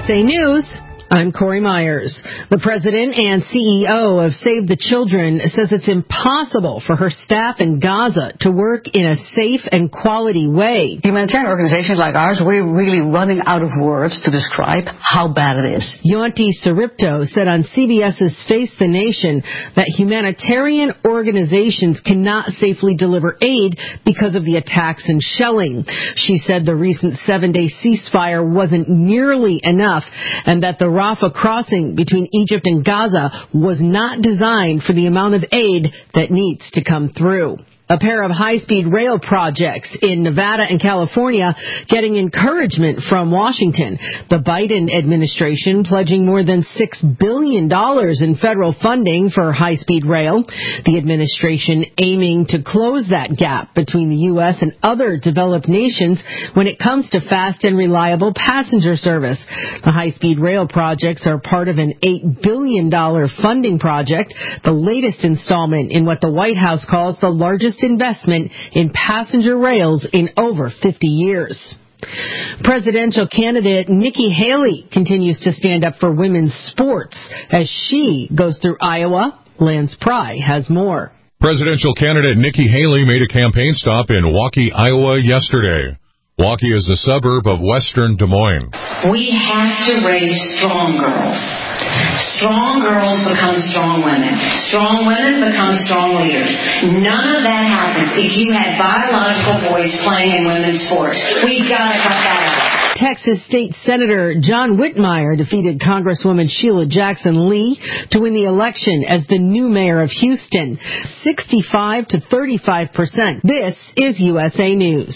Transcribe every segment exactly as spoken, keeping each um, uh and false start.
S A News, I'm Corey Myers. The president and C E O of Save the Children says it's impossible for her staff in Gaza to work in a safe and quality way. Humanitarian organizations like ours, we're really running out of words to describe how bad it is. Yonti Saripto said on CBS's Face the Nation that humanitarian organizations cannot safely deliver aid because of the attacks and shelling. She said the recent seven-day ceasefire wasn't nearly enough and that the Rafah crossing between Egypt and Gaza was not designed for the amount of aid that needs to come through. A pair of high-speed rail projects in Nevada and California getting encouragement from Washington. The Biden administration pledging more than six billion dollars in federal funding for high-speed rail. The administration aiming to close that gap between the U S and other developed nations when it comes to fast and reliable passenger service. The high-speed rail projects are part of an eight billion dollars funding project, the latest installment in what the White House calls the largest investment in passenger rails in over fifty years. Presidential candidate Nikki Haley continues to stand up for women's sports as she goes through Iowa. Lance Pry has more. Presidential candidate Nikki Haley made a campaign stop in Waukee, Iowa yesterday. Waukee is a suburb of western Des Moines. We have to raise strong girls. Strong girls become strong women. Strong women become strong leaders. None of that happens if you have biological boys playing in women's sports. We've got to cut that out. Texas State Senator John Whitmire defeated Congresswoman Sheila Jackson Lee to win the election as the new mayor of Houston, sixty-five to thirty-five percent. This is U S A News.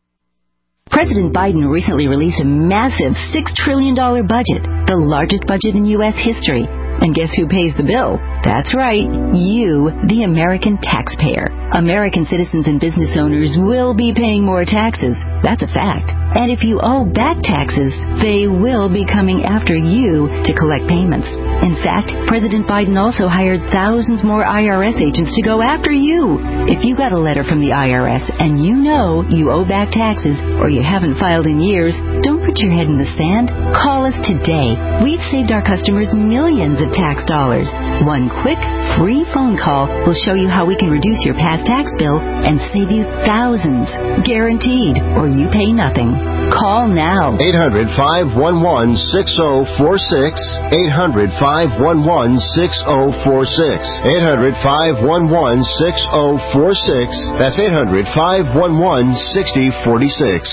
President Biden recently released a massive six trillion dollars budget, the largest budget in U S history. And guess who pays the bill? That's right, you, the American taxpayer. American citizens and business owners will be paying more taxes. That's a fact. And if you owe back taxes, they will be coming after you to collect payments. In fact, President Biden also hired thousands more I R S agents to go after you. If you got a letter from the I R S and you know you owe back taxes or you haven't filed in years, don't put your head in the sand. Call us today. We've saved our customers millions of tax dollars. One quick, free phone call will show you how we can reduce your past tax bill and save you thousands. Guaranteed, or you pay nothing. Call now. eight hundred, five one one, six oh four six. eight hundred, five one one, six oh four six. eight hundred, five one one, six oh four six. That's eight hundred, five one one, six oh four six.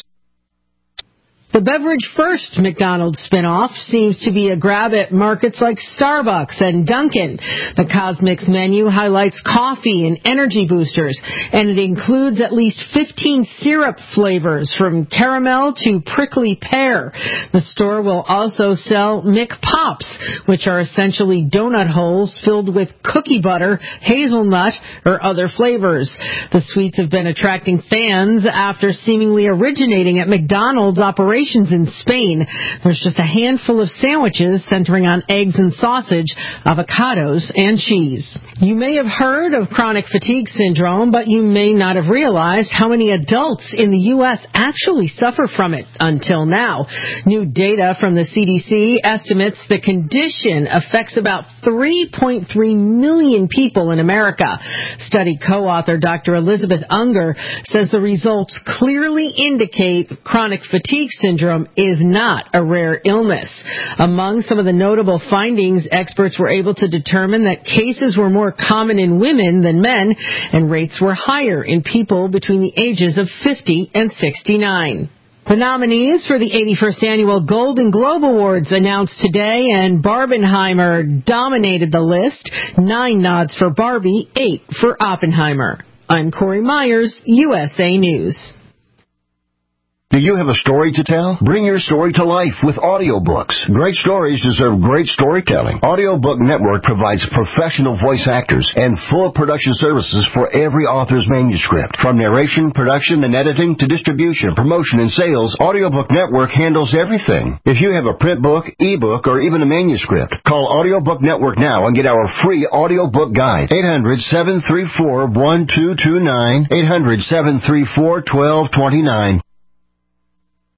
The Beverage First McDonald's spinoff seems to be a grab at markets like Starbucks and Dunkin'. The Cosmix menu highlights coffee and energy boosters, and it includes at least fifteen syrup flavors from caramel to prickly pear. The store will also sell McPops, which are essentially donut holes filled with cookie butter, hazelnut, or other flavors. The sweets have been attracting fans after seemingly originating at McDonald's operations in Spain. There's just a handful of sandwiches centering on eggs and sausage, avocados, and cheese. You may have heard of chronic fatigue syndrome, but you may not have realized how many adults in the U S actually suffer from it until now. New data from the C D C estimates the condition affects about three point three million people in America. Study co-author Doctor Elizabeth Unger says the results clearly indicate chronic fatigue syndrome is not a rare illness. Among some of the notable findings, experts were able to determine that cases were more common in women than men, and rates were higher in people between the ages of fifty and sixty-nine. The nominees for the eighty-first Annual Golden Globe Awards announced today, and Barbenheimer dominated the list. Nine nods for Barbie, eight for Oppenheimer. I'm Corey Myers, U S A News. Do you have a story to tell? Bring your story to life with audiobooks. Great stories deserve great storytelling. Audiobook Network provides professional voice actors and full production services for every author's manuscript. From narration, production, and editing to distribution, promotion, and sales, Audiobook Network handles everything. If you have a print book, ebook, or even a manuscript, call Audiobook Network now and get our free audiobook guide. eight hundred, seven three four, one two two nine. eight hundred, seven three four, one two two nine.